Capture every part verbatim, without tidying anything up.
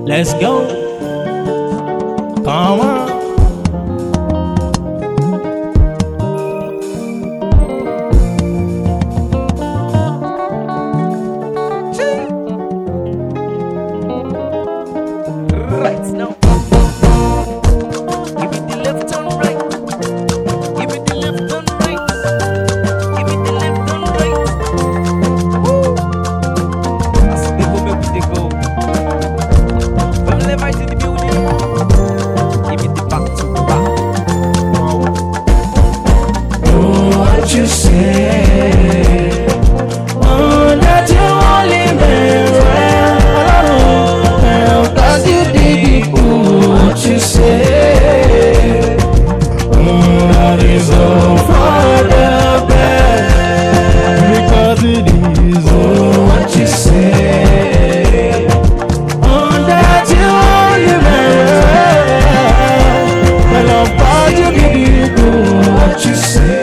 Let's go. Come on. Right now. Give me the left and right. Give me the left and right. Give me the left and right. Woo! As they go, make they go. From left right to the building. Give me the back to back. Oh, what you say? Oh, that you only meant well. Cause you did it, oh, what you say? Oh, that is all for the best. Because it is all what you say. Oh, that you only meant well. Well, cause you did it, oh, what you say?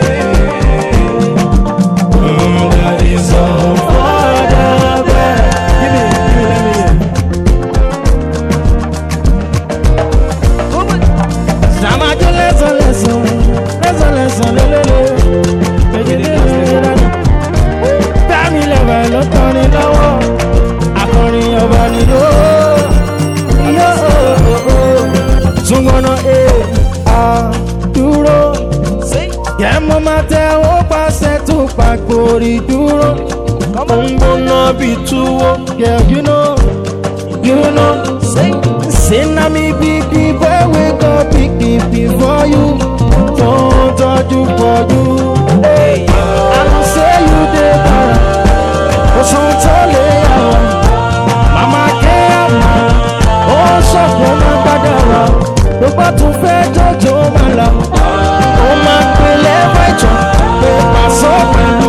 Kori duro, Mbona bituwo, yeah, you know, you know, say, say na me big big boy, wake up big big for you, don't touch you for you, hey, I don't say you dey para, but some tell mama kema, oh so mama badara, do ba tún fẹ́ jojo mala, oh ma pele wejo, do ba so pẹ̀lú.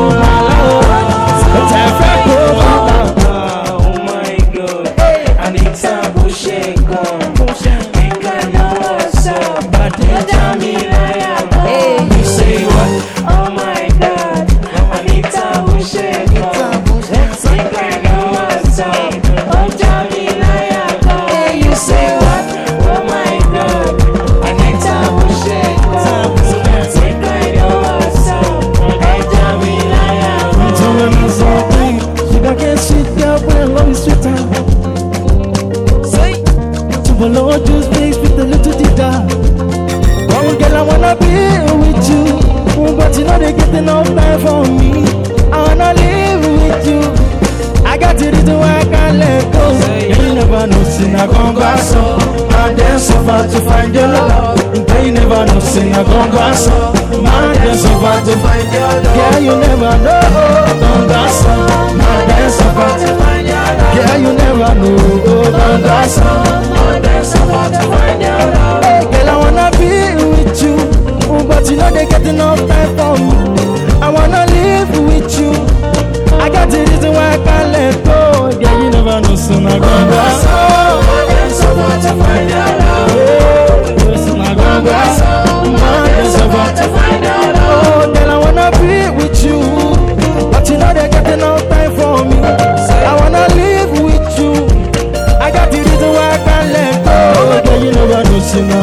Just face with a little dida. One girl I wanna be with you, but you know they get enough time for me. I wanna live with you. I got the reason why I can't let go. You never know, sin I gon' go so. Man, then suffer to find your love. You never know, sin I gon' go so. Man, then suffer to find your love. Yeah, you never know, don't go so. Man, then suffer to find your love. Yeah, you never know, don't go so. Hey, girl, I wanna be with you, but you know they get enough time for me. I wanna live with you. I got the reason why I can't let go. Yeah, you never know, soon I gon' go so. So far to find your love. Yeah, soon I gon' go so. Man, so far to find your love. Oh, girl, I wanna be with you, but you know they get enough time for me. I wanna live with you. I got the reason why I can't let go. Yeah, you never know, see no.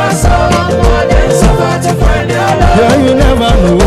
Yeah, you never know.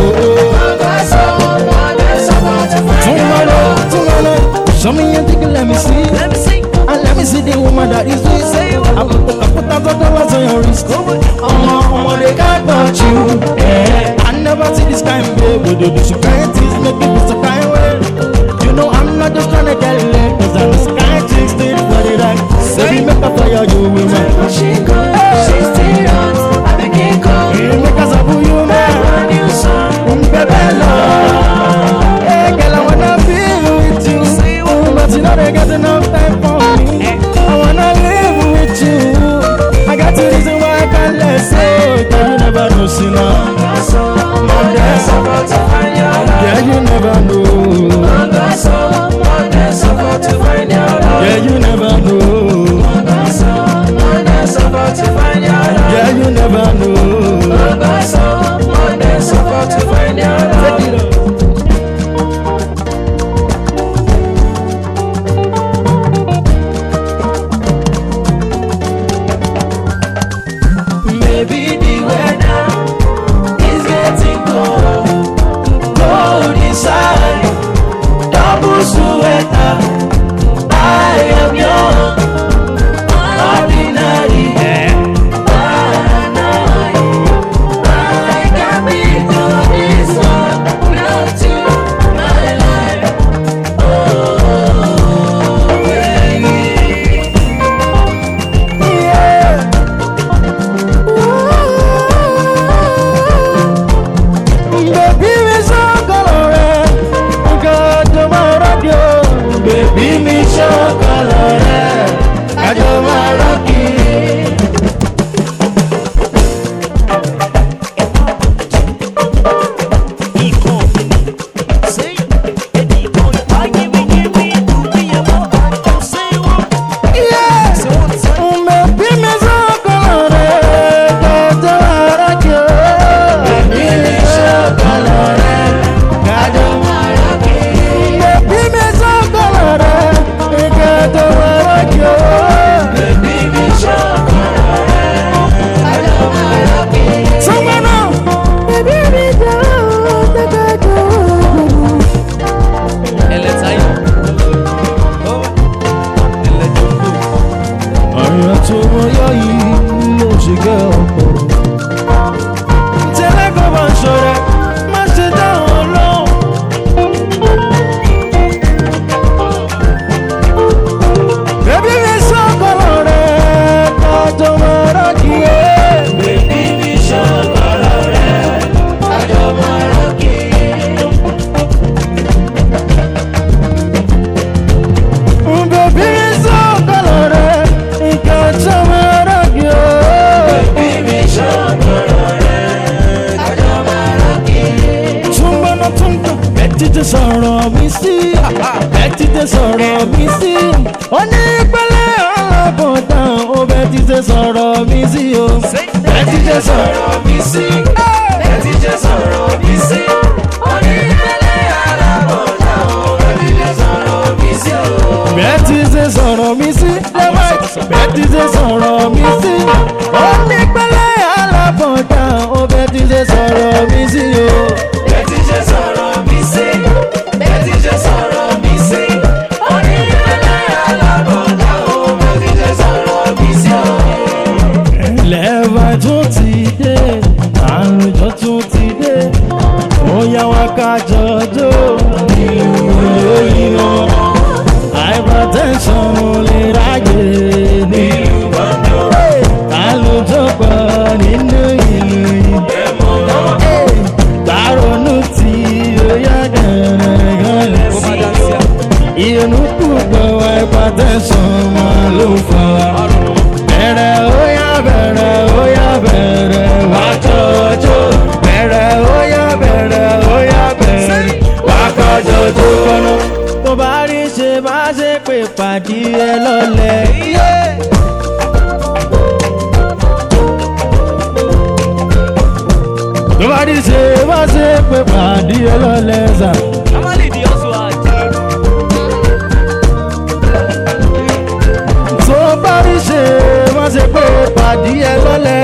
Tomorrow, tomorrow, show me your dick, let me see. Let me see. And let me see the woman that is with you. I put the I put thousand dollars on your wrist. Oh, oh, they can't touch you. Yeah, I never see this kind of baby. They do some kind things, make people so kind way. You know I'm not just trying to get laid, cause I'm this kind of chick still for the right. Baby, make up for your you women. She good, she still runs. I be king kong. You make us a boo you man. New song, baby love. Hey girl, I wanna be with you, but you know they got enough time for me. I wanna live with you. I got the reason why I can't let go. Girl, you never know, see now. Yeah, you never know. Yeah, you never know. Yeah, you never know. èèyàn tó mọ yọ yìí ló ṣe gẹ́ ọ̀pọ̀. tẹ́lẹ̀ kọ́ bá ń ṣọ̀rẹ́ má ṣe dáhùn lóhùn. bébí mi sọ́kọ̀rọ̀ rẹ̀ kájọ máa rọ́ọ̀kì ẹ̀. bébí mi sọ́kọ̀rọ̀ rẹ̀ kájọ máa rọ́ọ̀kì ẹ̀. bébí mi sọ́kọ̀rọ̀ rẹ̀ kájọ máa rọ́ọ̀kì ẹ̀. bébí mi sọ́kọ̀rọ̀ rẹ̀ kájọ máa rọ́ọ̀kì ẹ̀. túnbọ̀ náà túnbọ̀ bẹ́ẹ̀ ti ti sọ̀rọ̀ mi sí bẹ́ẹ̀ ti ti sọ̀rọ̀ mi sí. ó ní ìpínlẹ̀ ọlọ́bọ̀dá ó bẹ́ẹ̀ ti ti sọ̀rọ̀ mi sí o. bẹ́ẹ̀ ti ti sọ̀rọ̀ mi sí bẹ́ẹ̀ ti ti sọ̀rọ̀ mi sí. ó ní ìpínlẹ̀ ọlọ́bọ̀dá ó bẹ́ẹ̀ ti ti sọ̀rọ̀ mi sí o. bẹ́ẹ̀ ti ti sọ̀rọ̀ mi sí bẹ́ẹ̀ ti ti sọ̀rọ̀ mi sí. ó ní ìpínlẹ̀ ọlọ́bọ̀dá ó bẹ́ẹ̀ ti ti sọ̀rọ̀ mi sí o. bẹ́ẹ̀ ti ti sọ̀rọ̀ mi sí bẹ́ẹ̀ ti ti sọ̀rọ̀ mi sí. ó ní ìpínlẹ̀ ọlọ́bọ̀dá ó bẹ́ẹ̀ ti ti sọ̀rọ̀ mi sí o. lẹ́ẹ̀bà tún ti dé àrùjọ tún ti dé ó yá wá ká jọjọ́ ìlú òyìnbó hypertension lè ráyè nílùú bọ́ńdọ̀ àlùjọ pọ̀ nínú ìlú ìgbẹ́mọ̀ gbàrúnú tí ó yá gẹ̀rẹ́gẹ̀rẹ́ sí ìyẹnù púpọ̀ hypertension máa ló fà á. bẹ̀rẹ̀ ó yá bẹ̀rẹ̀ ó yá bẹ̀rẹ̀ wá jọjọ́ bẹ̀rẹ̀ ó yá bẹ̀rẹ̀ ó yá bẹ̀rẹ̀ wá jọjọ́ kọ́nà. tó bá rí ṣe má ṣe pé pàdé ẹ lọ́lẹ̀. tó bá rí ṣe má ṣe pé pàdé ẹ lọ́lẹ̀ sà. tó bá rí ṣe má ṣe pé pàdé ẹ lọ́lẹ̀.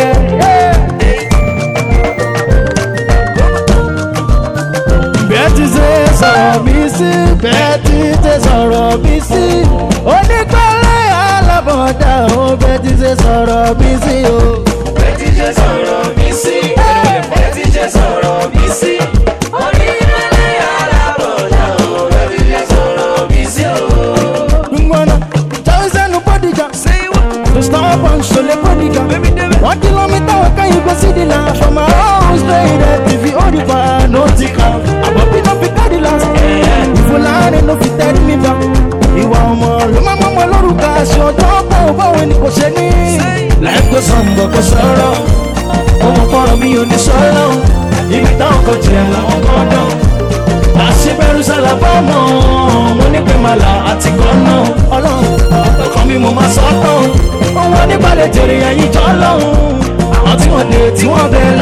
bẹ́ẹ̀ ti ṣe sọ̀rọ̀ mi sí bẹ́ẹ̀ ti ṣe sọ̀rọ̀ mi sí. onípẹ̀lẹ́ alábọ̀dá ó bẹ́ẹ̀ ti ṣe sọ̀rọ̀ mi sí o. bẹ́ẹ̀ ti ṣe sọ̀rọ̀ mi sí bẹ́ẹ̀ ti ṣe sọ̀rọ̀ mi sí. onípẹ̀lẹ́ alábọ̀dá ó bẹ́ẹ̀ ti ṣe sọ̀rọ̀ mi sí o. gbọ́nà jáwé sẹ́nu bọ́dìjà to stop and show the bọ́dìjà. one kilometre waka you go see the land from my house straight there T V hold the fire no tika. àbọ̀bí no fit carry last ìfúnláàrin no fit tell me back. ìwà ọmọ ló máa mọ́ ọmọ lórúkọ aṣọ ọjọ́ pọ̀ báwo ni kò ṣe ní. lẹ́gbẹ́ sọ̀nbọ̀ kò sọ̀rọ̀ ọmọ kọ́rọ̀ mi ò ní sọ̀rọ̀ ibi táwọn kan jẹ́ làwọn kan dán. àṣebẹ̀rù sálábà mọ́ mo ní pé màlà àti gọ́nà ọlọ́run ọkàn mi mo máa sọ́tàn. òun onígbàlẹ̀ jèrè ẹ̀yìn jọ́ lọ́hùn àwọn tí wọ́n dé tí wọ́n bẹ̀